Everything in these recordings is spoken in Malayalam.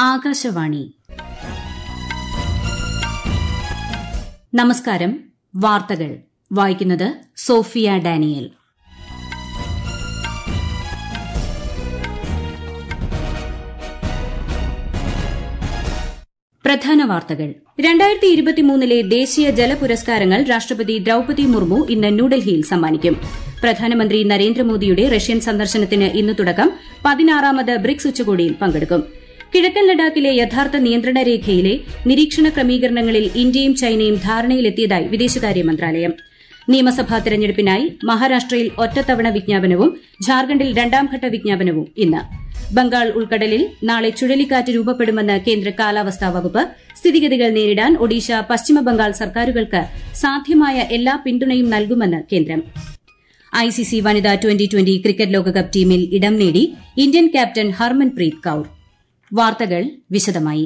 ആകാശവാണി. നമസ്കാരം. വാർത്തകൾ വായിക്കുന്നത് സോഫിയ ഡാനിയൽ. പ്രധാന വാർത്തകൾ. 2023 ദേശീയ ജല പുരസ്കാരങ്ങൾ രാഷ്ട്രപതി ദ്രൌപദി മുർമു ഇന്ന് ന്യൂഡൽഹിയിൽ സമ്മാനിക്കും. പ്രധാനമന്ത്രി നരേന്ദ്രമോദിയുടെ റഷ്യൻ സന്ദർശനത്തിന് ഇന്ന് തുടക്കം. 16ാമത് ബ്രിക്സ് ഉച്ചകോടിയിൽ പങ്കെടുക്കും. കിഴക്കൻ ലഡാക്കിലെ യഥാർത്ഥ നിയന്ത്രണ രേഖയിലെ നിരീക്ഷണ ക്രമീകരണങ്ങളിൽ ഇന്ത്യയും ചൈനയും ധാരണയിലെത്തിയതായി വിദേശകാര്യ മന്ത്രാലയം. നിയമസഭാ തെരഞ്ഞെടുപ്പിനായി മഹാരാഷ്ട്രയിൽ ഒറ്റത്തവണ വിജ്ഞാപനവും ഝാർഖണ്ഡിൽ രണ്ടാംഘട്ട വിജ്ഞാപനവും ഇന്ന്. ബംഗാൾ ഉൾക്കടലിൽ നാളെ ചുഴലിക്കാറ്റ് രൂപപ്പെടുമെന്ന് കേന്ദ്ര കാലാവസ്ഥാ വകുപ്പ്. സ്ഥിതിഗതികൾ നേരിടാൻ ഒഡീഷ, പശ്ചിമബംഗാൾ സർക്കാരുകൾക്ക് സാധ്യമായ എല്ലാ പിന്തുണയും നൽകുമെന്ന് കേന്ദ്രം. ഐസിസി വനിതാ ട്വന്റി ക്രിക്കറ്റ് ലോകകപ്പ് ടീമിൽ ഇടം നേടി ഇന്ത്യൻ ക്യാപ്റ്റൻ ഹർമൻപ്രീത് കൌർ. വാർത്തകൾ വിശദമായി.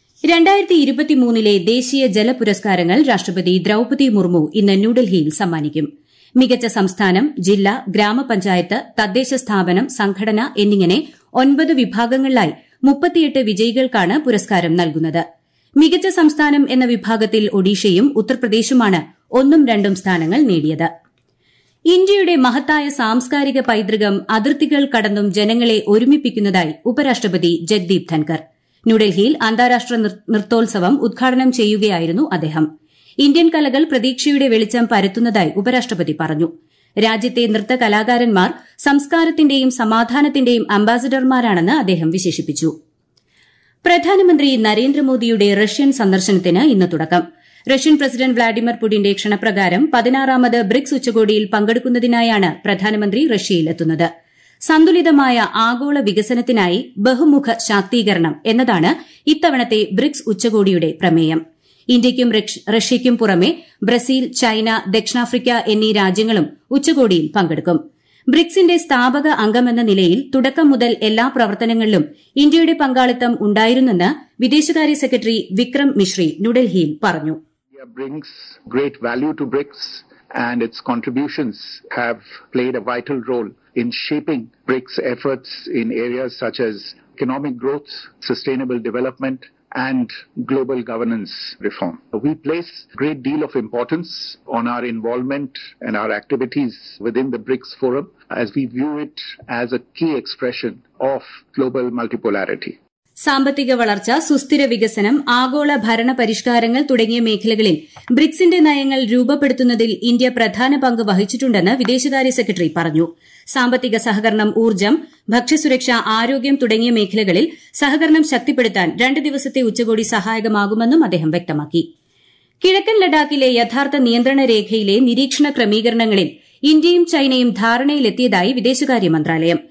2023 ദേശീയ ജല പുരസ്കാരങ്ങൾ രാഷ്ട്രപതി ദ്രൌപദി മുർമു ഇന്ന് ന്യൂഡൽഹിയിൽ സമ്മാനിക്കും. മികച്ച സംസ്ഥാനം, ജില്ല, ഗ്രാമപഞ്ചായത്ത്, തദ്ദേശ സ്ഥാപനം, സംഘടന എന്നിങ്ങനെ 9 വിഭാഗങ്ങളിലായി 38 വിജയികൾക്കാണ് പുരസ്കാരം നൽകുന്നത്. മികച്ച സംസ്ഥാനം എന്ന വിഭാഗത്തിൽ ഒഡീഷയും ഉത്തർപ്രദേശുമാണ് 1ഉം 2ഉം സ്ഥാനങ്ങൾ നേടിയത്. ഇന്ത്യയുടെ മഹത്തായ സാംസ്കാരിക പൈതൃകം അതിർത്തികൾ കടന്നും ജനങ്ങളെ ഒരുമിപ്പിക്കുന്നതായി ഉപരാഷ്ട്രപതി ജഗ്ദീപ് ധൻകർ. ന്യൂഡൽഹിയിൽ അന്താരാഷ്ട്ര നൃത്തോത്സവം ഉദ്ഘാടനം ചെയ്യുകയായിരുന്നു അദ്ദേഹം. ഇന്ത്യൻ കലകൾ പ്രതീക്ഷയുടെ വെളിച്ചം പരത്തുന്നതായി ഉപരാഷ്ട്രപതി പറഞ്ഞു. രാജ്യത്തെ നൃത്ത കലാകാരന്മാർ സംസ്കാരത്തിന്റെയും സമാധാനത്തിന്റെയും അംബാസഡർമാരാണെന്ന് അദ്ദേഹം വിശേഷിപ്പിച്ചു. പ്രധാനമന്ത്രി നരേന്ദ്രമോദിയുടെ റഷ്യൻ സന്ദർശനത്തിന് ഇന്ന് തുടക്കം. റഷ്യൻ പ്രസിഡന്റ് വ്ളാഡിമിർ പുടിന്റെ ക്ഷണപ്രകാരം 16ാമത് ബ്രിക്സ് ഉച്ചകോടിയിൽ പങ്കെടുക്കുന്നതിനായാണ് പ്രധാനമന്ത്രി റഷ്യയിലെത്തുന്നത്. സന്തുലിതമായ ആഗോള വികസനത്തിനായി ബഹുമുഖ ശാക്തീകരണം എന്നതാണ് ഇത്തവണത്തെ ബ്രിക്സ് ഉച്ചകോടിയുടെ പ്രമേയം. ഇന്ത്യയ്ക്കും റഷ്യയ്ക്കും പുറമെ ബ്രസീൽ, ചൈന, ദക്ഷിണാഫ്രിക്ക എന്നീ രാജ്യങ്ങളും ഉച്ചകോടിയിൽ പങ്കെടുക്കും. ബ്രിക്സിന്റെ സ്ഥാപക അംഗമെന്ന നിലയിൽ തുടക്കം മുതൽ എല്ലാ പ്രവർത്തനങ്ങളിലും ഇന്ത്യയുടെ പങ്കാളിത്തം ഉണ്ടായിരുന്നെന്ന് വിദേശകാര്യ സെക്രട്ടറി വിക്രം മിശ്രി ന്യൂഡൽഹിയിൽ പറഞ്ഞു. India brings great value to BRICS and its contributions have played a vital role in shaping BRICS efforts in areas such as economic growth, sustainable development and global governance reform. We place a great deal of importance on our involvement and our activities within the BRICS forum as we view it as a key expression of global multipolarity. സാമ്പത്തിക വളർച്ച, സുസ്ഥിര വികസനം, ആഗോള ഭരണ പരിഷ്കാരങ്ങൾ തുടങ്ങിയ മേഖലകളിൽ ബ്രിക്സിന്റെ നയങ്ങൾ രൂപപ്പെടുത്തുന്നതിൽ ഇന്ത്യ പ്രധാന പങ്ക് വഹിച്ചിട്ടുണ്ടെന്ന് വിദേശകാര്യ സെക്രട്ടറി പറഞ്ഞു. സാമ്പത്തിക സഹകരണം, ഊർജ്ജം, ഭക്ഷ്യസുരക്ഷ, ആരോഗ്യം തുടങ്ങിയ മേഖലകളിൽ സഹകരണം ശക്തിപ്പെടുത്താൻ 2 ദിവസത്തെ ഉച്ചകോടി സഹായകമാകുമെന്നും അദ്ദേഹം വ്യക്തമാക്കി. കിഴക്കൻ ലഡാക്കിലെ യഥാർത്ഥ നിയന്ത്രണ രേഖയിലെ നിരീക്ഷണ ക്രമീകരണങ്ങളിൽ ഇന്ത്യയും ചൈനയും ധാരണയിലെത്തിയതായി വിദേശകാര്യ മന്ത്രാലയം.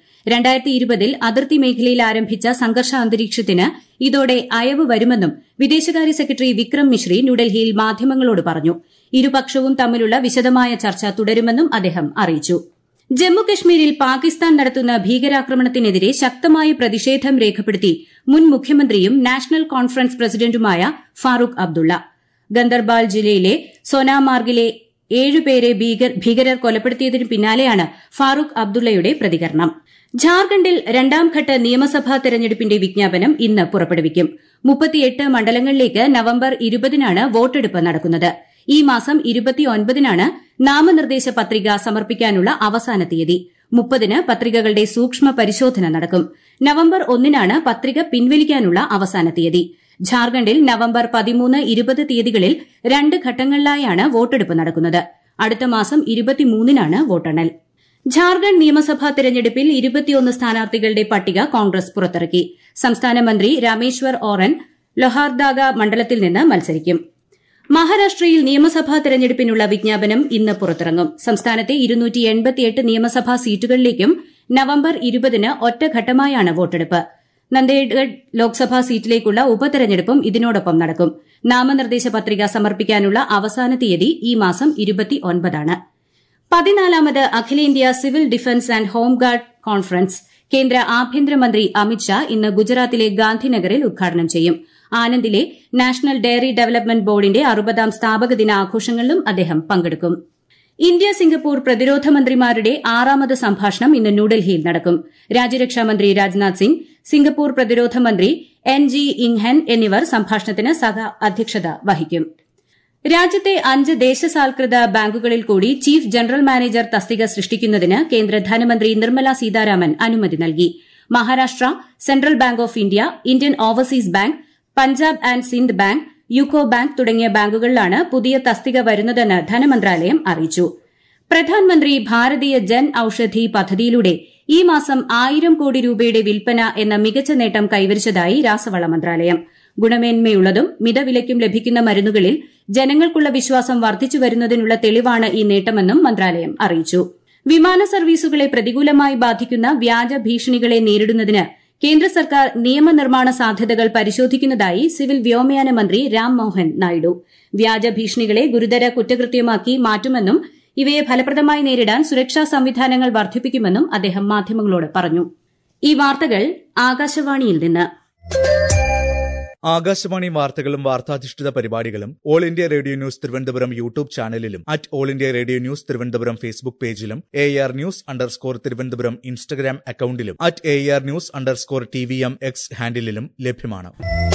2020 അതിർത്തി മേഖലയിൽ ആരംഭിച്ച സംഘർഷ അന്തരീക്ഷത്തിന് ഇതോടെ അയവ് വരുമെന്നും വിദേശകാര്യ സെക്രട്ടറി വിക്രം മിശ്രി ന്യൂഡൽഹിയിൽ മാധ്യമങ്ങളോട് പറഞ്ഞു. ഇരുപക്ഷവും തമ്മിലുള്ള വിശദമായ ചർച്ച തുടരുമെന്നും അദ്ദേഹം അറിയിച്ചു. ജമ്മുകശ്മീരിൽ പാകിസ്ഥാൻ നടത്തുന്ന ഭീകരാക്രമണത്തിനെതിരെ ശക്തമായ പ്രതിഷേധം രേഖപ്പെടുത്തി മുൻ മുഖ്യമന്ത്രിയും നാഷണൽ കോൺഫറൻസ് പ്രസിഡന്റുമായ ഫാറൂഖ് അബ്ദുള്ള. ഗന്ദർബാൽ ജില്ലയിലെ സോനാമാർഗിലെ 7 പേരെ ഭീകരർ കൊലപ്പെടുത്തിയതിനു പിന്നാലെയാണ് ഫാറൂഖ് അബ്ദുള്ളയുടെ പ്രതികരണം. ഝാർഖണ്ഡിൽ രണ്ടാംഘട്ട നിയമസഭാ തെരഞ്ഞെടുപ്പിന്റെ വിജ്ഞാപനം ഇന്ന് പുറപ്പെടുവിക്കും. 38 മണ്ഡലങ്ങളിലേക്ക് നവംബർ 20-നാണ് വോട്ടെടുപ്പ് നടക്കുന്നത്. ഈ മാസം 29-നാണ് നാമനിർദ്ദേശ പത്രിക സമർപ്പിക്കാനുള്ള അവസാന തീയതി. 30-ന് പത്രികകളുടെ സൂക്ഷ്മ പരിശോധന നടക്കും. നവംബർ 1-നാണ് പത്രിക പിൻവലിക്കാനുള്ള അവസാന തീയതി. ഝാർഖണ്ഡിൽ നവംബർ 13, 20 തീയതികളിൽ 2 ഘട്ടങ്ങളിലായാണ് വോട്ടെടുപ്പ് നടക്കുന്നത്. അടുത്ത മാസം 23-നാണ് വോട്ടെണ്ണൽ. ഝാർഖണ്ഡ് നിയമസഭാ തെരഞ്ഞെടുപ്പിൽ 21 സ്ഥാനാർത്ഥികളുടെ പട്ടിക കോൺഗ്രസ് പുറത്തിറക്കി. സംസ്ഥാന മന്ത്രി രാമേശ്വർ ഓറൻ ലൊഹാർദാഗ മണ്ഡലത്തിൽ നിന്ന് മത്സരിക്കും. മഹാരാഷ്ട്രയിൽ നിയമസഭാ തെരഞ്ഞെടുപ്പിനുള്ള വിജ്ഞാപനം ഇന്ന് പുറത്തിറങ്ങും. സംസ്ഥാനത്തെ 288 നിയമസഭാ സീറ്റുകളിലേക്കും നവംബർ 20-ന് ഒറ്റഘട്ടമായാണ് വോട്ടെടുപ്പ്. നന്ദേഡ് ലോക്സഭാ സീറ്റിലേക്കുള്ള ഉപതെരഞ്ഞെടുപ്പും ഇതിനോടൊപ്പം നടക്കും. നാമനിർദ്ദേശ പത്രിക സമർപ്പിക്കാനുള്ള അവസാന തീയതി ഈ മാസം 29-ആണ്. 14ാമത് അഖിലേന്ത്യാ civil defence and home guard conference കേന്ദ്ര ആഭ്യന്തരമന്ത്രി അമിത്ഷാ ഇന്ന് ഗുജറാത്തിലെ ഗാന്ധിനഗറിൽ ഉദ്ഘാടനം ചെയ്യും. ആനന്ദിലെ നാഷണൽ ഡയറി ഡെവലപ്മെന്റ് ബോർഡിന്റെ 60ാം സ്ഥാപക ദിനാഘോഷങ്ങളിലും അദ്ദേഹം പങ്കെടുക്കും. ഇന്ത്യ സിംഗപ്പൂർ പ്രതിരോധ മന്ത്രിമാരുടെ 6ാമത് സംഭാഷണം ഇന്ന് ന്യൂഡൽഹിയിൽ നടക്കും. രാജ്യരക്ഷാമന്ത്രി രാജ്നാഥ് സിംഗ്, സിംഗപ്പൂർ പ്രതിരോധ മന്ത്രി എൻ.ജി. ഇംഗ് ഹെൻ എന്നിവർ സംഭാഷണത്തിന് അധ്യക്ഷത വഹിക്കും. രാജ്യത്തെ 5 ദേശസാൽകൃത ബാങ്കുകളിൽ കൂടി ചീഫ് ജനറൽ മാനേജർ തസ്തിക സൃഷ്ടിക്കുന്നതിന് കേന്ദ്ര ധനമന്ത്രി നിർമ്മല സീതാരാമൻ അനുമതി നൽകി. Maharashtra, central bank of India, Indian overseas bank, Punjab and Sind bank, UCO bank തുടങ്ങിയ ബാങ്കുകളിലാണ് പുതിയ തസ്തിക വരുന്നതെന്ന് ധനമന്ത്രാലയം അറിയിച്ചു. പ്രധാൻമന്ത്രി ഭാരതീയ ജൻ ഔഷധി പദ്ധതിയിലൂടെ ഈ മാസം 1000 കോടി രൂപയുടെ വിൽപ്പന എന്ന മികച്ച നേട്ടം കൈവരിച്ചതായി രാസവള മന്ത്രാലയം. ഗുണമേന്മയുള്ളതും മിതവിലയ്ക്കും ലഭിക്കുന്ന മരുന്നുകളിൽ ജനങ്ങൾക്കുള്ള വിശ്വാസം വർദ്ധിച്ചുവരുന്നതിനുള്ള തെളിവാണ് ഈ നേട്ടമെന്നും മന്ത്രാലയം അറിയിച്ചു. വിമാന സർവീസുകളെ പ്രതികൂലമായി ബാധിക്കുന്ന വ്യാജ ഭീഷണികളെ നേരിടുന്നതിന് കേന്ദ്ര സർക്കാർ നിയമനിർമ്മാണ സാധ്യതകൾ പരിശോധിക്കുന്നതായി സിവിൽ വ്യോമയാന മന്ത്രി രാം മോഹൻ നായിഡു. വ്യാജ ഭീഷണികളെ ഗുരുതര കുറ്റകൃത്യമാക്കി മാറ്റുമെന്നും ഇവയെ ഫലപ്രദമായി നേരിടാൻ സുരക്ഷാ സംവിധാനങ്ങൾ വർദ്ധിപ്പിക്കുമെന്നും അദ്ദേഹം മാധ്യമങ്ങളോട് പറഞ്ഞു. ഈ വാർത്തകൾ ആകാശവാണിയിൽ നിന്ന്. ആകാശവാണി വാർത്തകളും വാർത്താധിഷ്ഠിത പരിപാടികളും all India radio news Thiruvananthapuram YouTube ചാനലിലും all India radio news Thiruvananthapuram Facebook പേജിലും AR News_ തിരുവനന്തപുരം ഇൻസ്റ്റഗ്രാം അക്കൌണ്ടിലും AR News_TVM X ഹാൻഡിലും ലഭ്യമാണ്.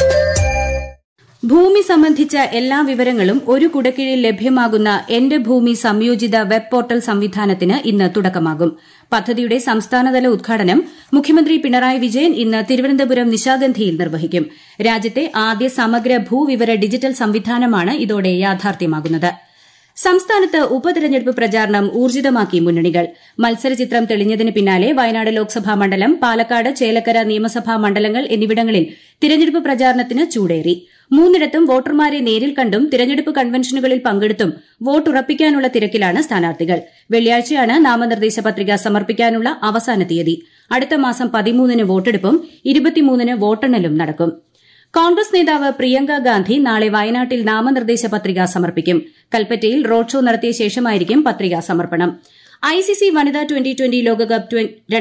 ഭൂമി സംബന്ധിച്ച എല്ലാ വിവരങ്ങളും ഒരു കുടക്കീഴിൽ ലഭ്യമാകുന്ന എന്റെ ഭൂമി സംയോജിത വെബ് പോർട്ടൽ സംവിധാനത്തിന് ഇന്ന് തുടക്കമാകും. പദ്ധതിയുടെ സംസ്ഥാനതല ഉദ്ഘാടനം മുഖ്യമന്ത്രി പിണറായി വിജയൻ ഇന്ന് തിരുവനന്തപുരം നിശാഗന്ധിയിൽ നിർവഹിക്കും. രാജ്യത്തെ ആദ്യ സമഗ്ര ഭൂവിവര ഡിജിറ്റൽ സംവിധാനമാണ് ഇതോടെ യാഥാർത്ഥ്യമാകുന്നത്. സംസ്ഥാനത്ത് ഉപതെരഞ്ഞെടുപ്പ് പ്രചാരണം ഊർജിതമാക്കി മുന്നണികൾ. മത്സരചിത്രം തെളിഞ്ഞതിന് പിന്നാലെ വയനാട് ലോക്സഭാ മണ്ഡലം, പാലക്കാട്, ചേലക്കര നിയമസഭാ മണ്ഡലങ്ങൾ എന്നിവിടങ്ങളിൽ തിരഞ്ഞെടുപ്പ് പ്രചാരണത്തിന് ചൂടേറി. 3 വോട്ടർമാരെ നേരിൽ കണ്ടും തിരഞ്ഞെടുപ്പ് കൺവെൻഷനുകളിൽ പങ്കെടുത്തും വോട്ടുറപ്പിക്കാനുള്ള തിരക്കിലാണ് സ്ഥാനാർത്ഥികൾ. വെള്ളിയാഴ്ചയാണ് നാമനിർദ്ദേശ പത്രിക സമർപ്പിക്കാനുള്ള അവസാന തീയതി. അടുത്ത മാസം 13-ന് വോട്ടെടുപ്പും 23-ന് വോട്ടെണ്ണലും നടക്കും. കോൺഗ്രസ് നേതാവ് പ്രിയങ്ക ഗാന്ധി നാളെ വയനാട്ടിൽ നാമനിർദ്ദേശ പത്രിക സമർപ്പിക്കും. കൽപ്പറ്റയിൽ റോഡ് ഷോ നടത്തിയ ശേഷമായിരിക്കും പത്രികാ സമർപ്പണം. ICC വനിതാ ട്വന്റി ലോകകപ്പ്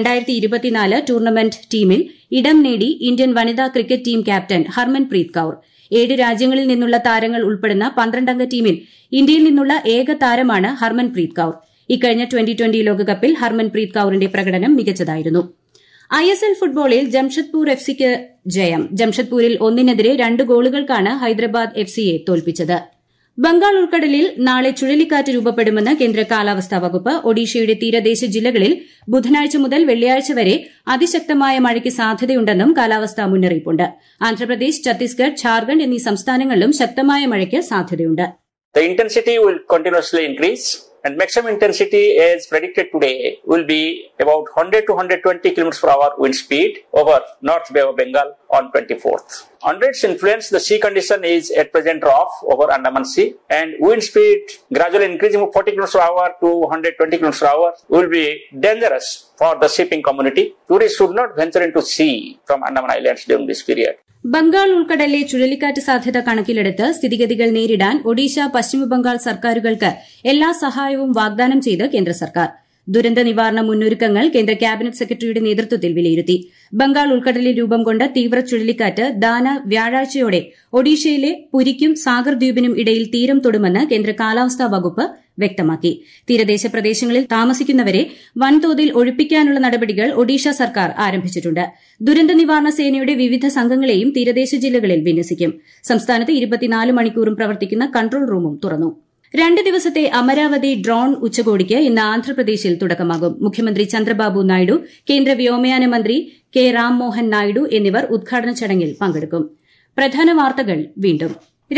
2024 ടൂർണമെന്റ് ടീമിൽ ഇടം നേടി ഇന്ത്യൻ വനിതാ cricket team captain Harmanpreet Kaur. 7 രാജ്യങ്ങളിൽ നിന്നുള്ള താരങ്ങൾ ഉൾപ്പെടുന്ന 12-അംഗ ടീമിൽ ഇന്ത്യയിൽ നിന്നുള്ള ഏക താരമാണ് ഹർമൻപ്രീത് കൌർ. ഇക്കഴിഞ്ഞ 2020 ലോകകപ്പിൽ ഹർമൻപ്രീത് കൌറിന്റെ പ്രകടനം മികച്ചതായിരുന്നു. ISL ഫുട്ബോളിൽ ജംഷഡ്പൂർ FCക്ക് ജയം. ജംഷഡ്പൂരിൽ 1-നെതിരെ 2 ഗോളുകൾക്കാണ് ഹൈദരാബാദ് FCയെ തോൽപ്പിച്ചത്. ബംഗാൾ ഉൾക്കടലിൽ നാളെ ചുഴലിക്കാറ്റ് രൂപപ്പെടുമെന്ന് കേന്ദ്ര കാലാവസ്ഥാ വകുപ്പ്. ഒഡീഷയുടെ തീരദേശ ജില്ലകളിൽ ബുധനാഴ്ച മുതൽ വെള്ളിയാഴ്ച വരെ അതിശക്തമായ മഴയ്ക്ക് സാധ്യതയുണ്ടെന്നും കാലാവസ്ഥാ മുന്നറിയിപ്പുണ്ട്. ആന്ധ്രാപ്രദേശ്, ഛത്തീസ്ഗഡ്, ഝാർഖണ്ഡ് എന്നീ സംസ്ഥാനങ്ങളിലും ശക്തമായ മഴയ്ക്ക് സാധ്യതയുണ്ട്. The intensity will continuously increase. And maximum intensity as predicted today will be about 100 to 120 km per hour wind speed over North Bay of Bengal on 24th. Under its influence, the sea condition is at present rough over Andaman Sea, and wind speed gradually increasing from 40 km per hour to 120 km per hour will be dangerous for the shipping community. Tourists should not venture into sea from Andaman Islands during this period. Bengal ഉൾക്കടലിലെ ചുഴലിക്കാറ്റ് സാധ്യത കണക്കിലെടുത്ത് സ്ഥിതിഗതികൾ നേരിടാൻ ഒഡീഷ, പശ്ചിമബംഗാൾ സർക്കാരുകൾക്ക് എല്ലാ സഹായവും വാഗ്ദാനം ചെയ്ത് കേന്ദ്ര സർക്കാർ. ദുരന്ത നിവാരണ മുന്നൊരുക്കങ്ങൾ കേന്ദ്ര ക്യാബിനറ്റ് സെക്രട്ടറിയുടെ നേതൃത്വത്തിൽ വിലയിരുത്തി. ബംഗാൾ ഉൾക്കടലിൽ രൂപം കൊണ്ട തീവ്ര ചുഴലിക്കാറ്റ് ദാന വ്യാഴാഴ്ചയോടെ ഒഡീഷയിലെ പുരിക്കും സാഗർ ദ്വീപിനും ഇടയിൽ തീരം തൊടുമെന്ന് കേന്ദ്ര കാലാവസ്ഥാ വകുപ്പ് വ്യക്തമാക്കി. തീരദേശ പ്രദേശങ്ങളിൽ താമസിക്കുന്നവരെ വൻതോതിൽ ഒഴിപ്പിക്കാനുള്ള നടപടികൾ ഒഡീഷ സർക്കാർ ആരംഭിച്ചിട്ടുണ്ട്. ദുരന്ത നിവാരണ സേനയുടെ വിവിധ സംഘങ്ങളെയും തീരദേശ ജില്ലകളിൽ വിന്യസിക്കും. സംസ്ഥാനത്ത് 24 മണിക്കൂറും പ്രവർത്തിക്കുന്ന കൺട്രോൾ റൂമും തുറന്നു. 2 ദിവസത്തെ അമരാവതി ഡ്രോൺ ഉച്ചകോടിക്ക് ഇന്ന് ആന്ധ്രാപ്രദേശിൽ തുടക്കമാകും. മുഖ്യമന്ത്രി ചന്ദ്രബാബു നായിഡു, കേന്ദ്ര വ്യോമയാന മന്ത്രി കെ രാംമോഹൻ നായിഡു എന്നിവർ ഉദ്ഘാടന ചടങ്ങിൽ പങ്കെടുക്കും. പ്രധാന വാർത്തകൾ വീണ്ടും.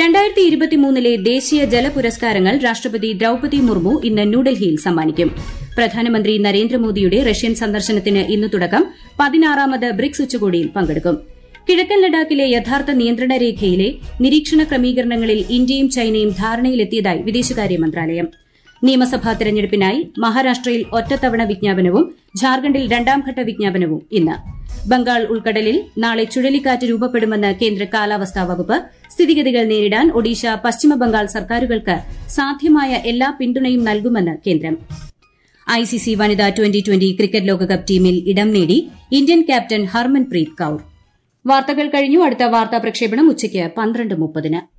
2023 ദേശീയ ജല പുരസ്കാരങ്ങൾ രാഷ്ട്രപതി ദ്രൌപദി മുർമു ഇന്ന് ന്യൂഡൽഹിയിൽ സമ്മാനിക്കും. പ്രധാനമന്ത്രി നരേന്ദ്രമോദിയുടെ റഷ്യൻ സന്ദർശനത്തിന് ഇന്ന് തുടക്കം. 16ാമത് ബ്രിക്സ് ഉച്ചകോടിയിൽ പങ്കെടുക്കും. കിഴക്കൻ ലഡാക്കിലെ യഥാർത്ഥ നിയന്ത്രണ രേഖയിലെ നിരീക്ഷണ ക്രമീകരണങ്ങളിൽ ഇന്ത്യയും ചൈനയും ധാരണയിലെത്തിയതായി വിദേശകാര്യ മന്ത്രാലയം. നിയമസഭാ തെരഞ്ഞെടുപ്പിനായി മഹാരാഷ്ട്രയിൽ ഒറ്റത്തവണ വിജ്ഞാപനവും ഝാർഖണ്ഡിൽ 2ാംഘട്ട വിജ്ഞാപനവും ഇന്ന്. ബംഗാൾ ഉൾക്കടലിൽ നാളെ ചുഴലിക്കാറ്റ് രൂപപ്പെടുമെന്ന് കേന്ദ്ര കാലാവസ്ഥാ വകുപ്പ്. സ്ഥിതിഗതികൾ നേരിടാൻ ഒഡീഷ, പശ്ചിമബംഗാൾ സർക്കാരുകൾക്ക് സാധ്യമായ എല്ലാ പിന്തുണയും നൽകുമെന്ന് കേന്ദ്രം. ICC വനിതാ 2020 ക്രിക്കറ്റ് ലോകകപ്പ് ടീമിൽ ഇടം നേടി ഇന്ത്യൻ ക്യാപ്റ്റൻ ഹർമൻപ്രീത് കൌർ. വാർത്തകൾ കഴിഞ്ഞു. അടുത്ത വാർത്താ പ്രക്ഷേപണം ഉച്ചയ്ക്ക് 12:30.